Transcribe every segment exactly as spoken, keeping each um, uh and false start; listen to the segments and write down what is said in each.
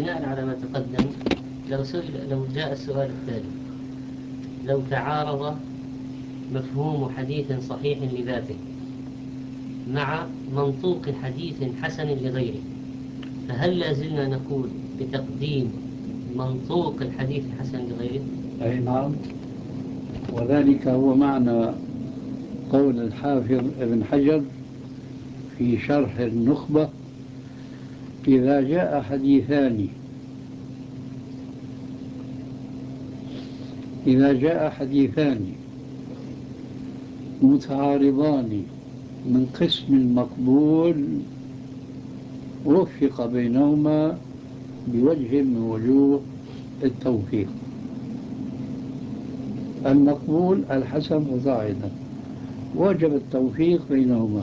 بناء على ما تقدم، لو سئل لو جاء السؤال التالي: لو تعارض مفهوم حديث صحيح لذاته مع منطوق حديث حسن لغيره، فهل لازلنا نقول بتقديم منطوق الحديث حسن لغيره؟ أي نعم، وذلك هو معنى قول الحافظ ابن حجر في شرح النخبة: إذا جاء حديثان إذا جاء حديثان متعارضان من قسم مقبول وفق بينهما بوجه من وجوه التوفيق. المقبول الحسن فصاعدا، وجب التوفيق بينهما.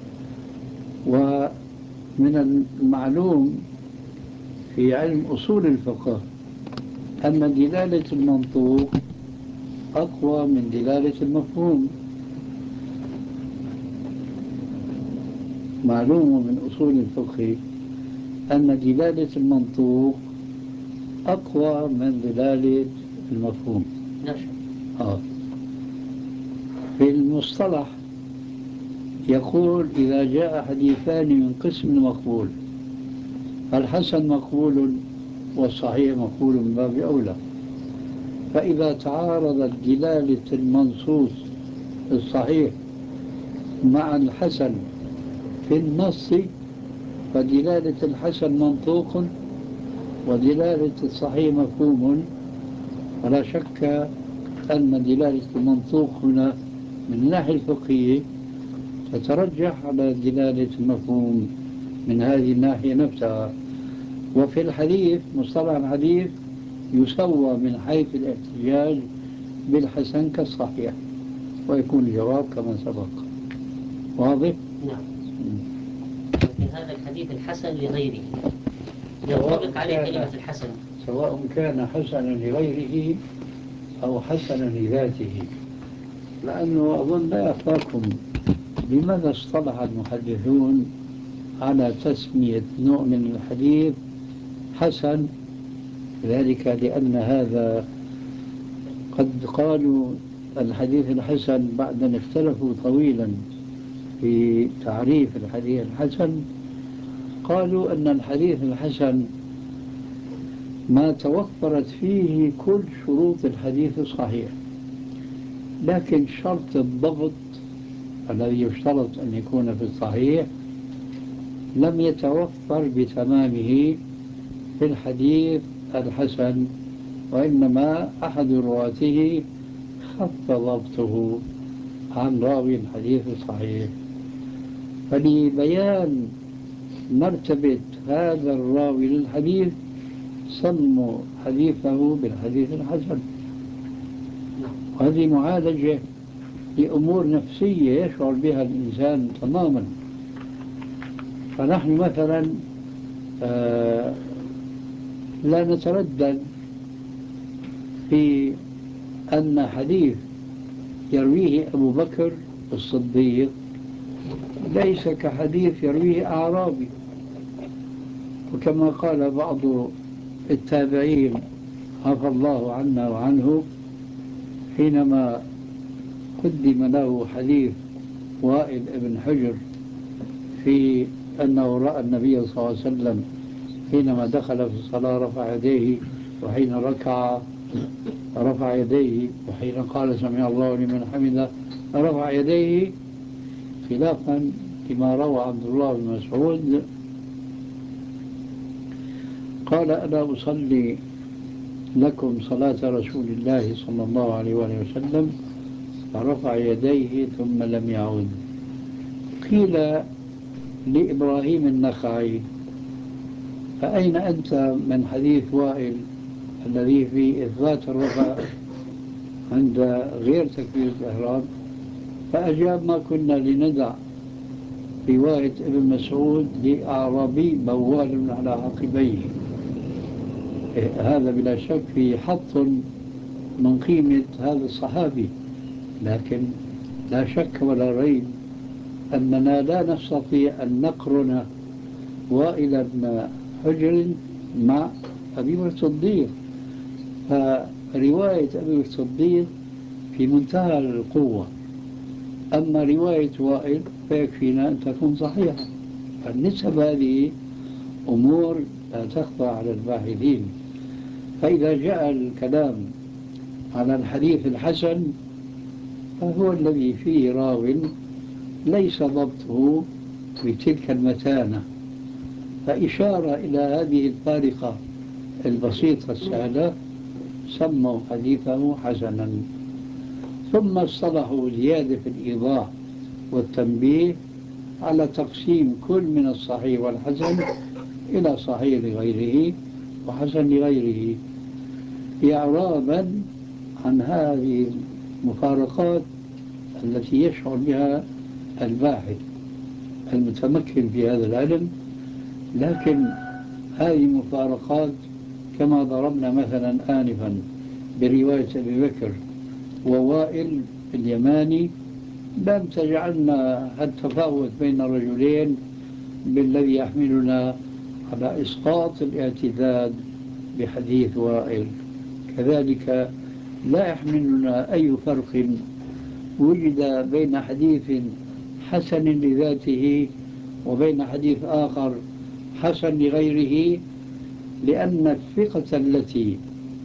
ومن المعلوم في علم أصول الفقه أن دلالة المنطوق أقوى من دلالة المفهوم. معلوم من أصول الفقه أن دلالة المنطوق أقوى من دلالة المفهوم. نعم. آه. في المصطلح يقول: إذا جاء حديثان من قسم مقبول، الحسن مقبول والصحيح مقبول من باب أولى. فإذا تعارضت دلالة المنصوص الصحيح مع الحسن في النص، فدلالة الحسن منطوق ودلالة الصحيح مفهوم، ولا شك أن دلالة المنطوق هنا من الناحية الفقهية تترجح على دلالة المفهوم من هذه الناحية نفسها. وفي الحديث، مصطلح الحديث يسوى من حيث الاحتجاج بالحسن كالصحيح، ويكون الجواب كما سبق. واضح؟ نعم. لكن هذا الحديث الحسن لغيره ينطبق عليه كلمة الحسن، سواء كان حسنا لغيره أو حسنا لذاته. لأنه أظن لا يخفاكم لماذا اصطلح المحدثون على تسمية نوع من الحديث حسن. ذلك لأن هذا قد قالوا الحديث الحسن بعد أن اختلفوا طويلا في تعريف الحديث الحسن، قالوا أن الحديث الحسن ما توفرت فيه كل شروط الحديث الصحيح، لكن شرط الضبط الذي يشترط أن يكون في الصحيح لم يتوفر بتمامه في الحديث الحسن، وإنما أحد رواته خف ضبطه عن راوي الحديث الصحيح. فلبيان مرتبة هذا الراوي للحديث سموا حديثه بالحديث الحسن. وهذه معالجة لأمور نفسية يشعر بها الإنسان تماما. فنحن مثلا آه لا نتردد في أن حديث يرويه أبو بكر الصديق ليس كحديث يرويه أعرابي. وكما قال بعض التابعين عفى الله عنا وعنه حينما قدم له حديث وائل بن حجر في أنه رأى النبي صلى الله عليه وسلم حينما دخل في الصلاة رفع يديه، وحين ركع رفع يديه، وحين قال سمع الله لمن حمده رفع يديه، خلافا لما روى عبد الله بن مسعود قال: ألا أصلي لكم صلاة رسول الله صلى الله عليه وآله وسلم، فرفع يديه ثم لم يعود. قيل لإبراهيم النخعي: فأين أنت من حديث وائل الذي في إثبات الرفع عند غير تكبيرة الإحرام؟ فأجاب: ما كنا لندع رواية ابن مسعود لأعرابي بوال على عقبيه. هذا بلا شك في حط من قيمة هذا الصحابي، لكن لا شك ولا ريب أننا لا نستطيع أن نقرن وائل بن حجر مع أبي بكر الصديق، فرواية أبي بكر الصديق في منتهى القوة. أما رواية وائل فيكفينا أن تكون صحيحة. فالنسب هذه أمور لا تخفى على الباحثين. فإذا جاء الكلام على الحديث الحسن فهو الذي فيه راو ليس ضبطه بتلك المتانة، فإشارة إلى هذه الفارقة البسيطة السهلة سموا حديثه حسنا. ثم اصطلحوا زيادة في الإيضاح والتنبيه على تقسيم كل من الصحيح والحسن إلى صحيح لغيره وحسن لغيره، إعرابا عن هذه المفارقات التي يشعر بها الباحث المتمكن في هذا العلم. لكن هذه المفارقات كما ضربنا مثلا آنفا برواية أبي بكر ووائل اليماني لم تجعلنا التفاوت بين الرجلين بالذي يحملنا على إسقاط الاعتداد بحديث وائل. كذلك لا يحملنا أي فرق وجد بين حديث حسن لذاته وبين حديث آخر حسن لغيره، لأن الثقة التي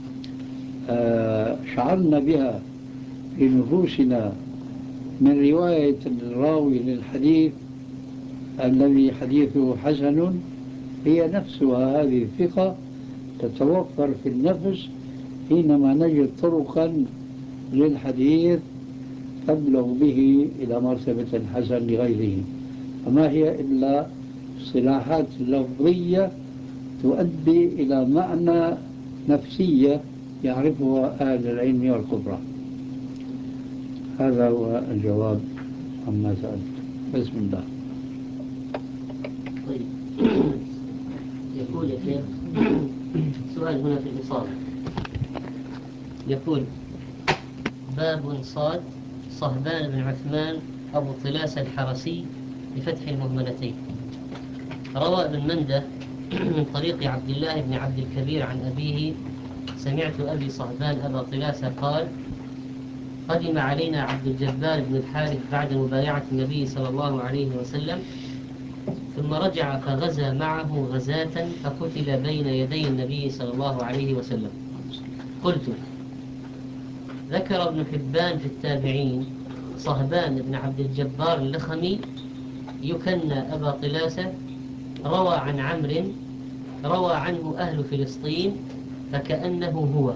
شعرنا بها في نفوسنا من رواية الراوي للحديث الذي حديثه حسن هي نفسها هذه الثقة تتوفر في النفس حينما نجد طرقا للحديث تبلغ به إلى مرتبة الحسن لغيره. فما هي إلا اصطلاحات لفظية تؤدي إلى معنى نفسية يعرفها أهل العلم والخبرة. هذا هو الجواب عما سألت. بسم الله. طيب يقول يا شيخ سؤال هنا في الإصابة، يقول باب صاد صهبان بن عثمان أبو طلاس الحرسي بفتح المهملتين. روى ابن منده من طريق عبد الله بن عبد الكبير عن أبيه سمعت أبي صهبان أبا طلاس قال قدم علينا عبد الجبار بن الحارث بعد مبايعة النبي صلى الله عليه وسلم، ثم رجع فغزا معه غزاة فقتل بين يدي النبي صلى الله عليه وسلم. قلت ذكر ابن حبان في التابعين صهبان بن عبد الجبار اللخمي يكنى أبا طلاسة، روى عن عمرو روى عنه أهل فلسطين فكأنه هو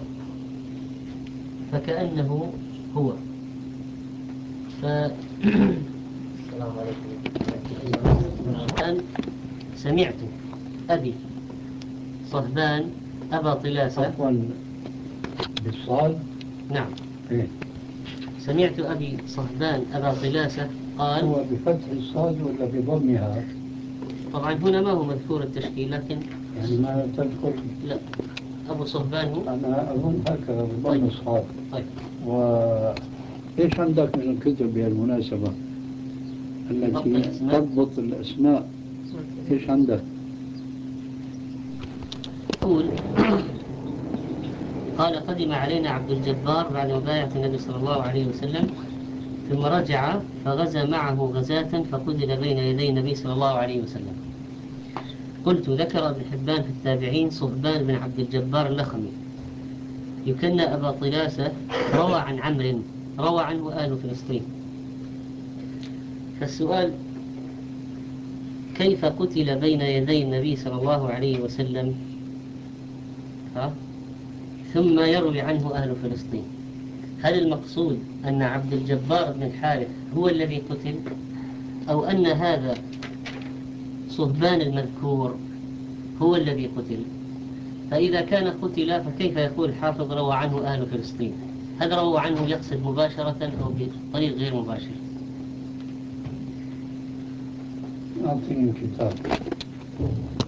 فكأنه هو ف... السلام عليكم. الآن سمعت أبي صهبان أبا طلاسة عفوا بالصاد. نعم إيه؟ سمعت أبي صهبان أبا طلاسة قال هو بفتح الصاد ولا بضمها؟ طبعا هنا ما هو مذكور التشكيل لكن يعني ما تذكر. لا أبو صهبان هو. أنا أظن هكذا بضم طيب. الصاد. طيب وإيش عندك من الكتب بهالمناسبة التي تضبط الأسماء؟ إيش عندك؟ يقول قال قدم علينا عبد الجبار بعد مبايعة النبي صلى الله عليه وسلم، ثم رجع فغزا معه غزاة فقتل بين يدي النبي صلى الله عليه وسلم. قلت ذكر ابن حبان في التابعين صهبان بن عبد الجبار اللخمي يكنى أبا طلاسة، روى عن عمرو روى عنه أهل فلسطين. فالسؤال كيف قتل بين يدي النبي صلى الله عليه وسلم ها؟ ثم يروي عنه أهل فلسطين؟ هل المقصود أن عبد الجبار بن الحارث هو الذي قتل، أو أن هذا صهبان المذكور هو الذي قتل؟ فإذا كان قتل فكيف يقول الحافظ روى عنه أهل فلسطين؟ هل روى عنه يقصد مباشرة أو بطريق غير مباشر؟ أعطيني الكتاب.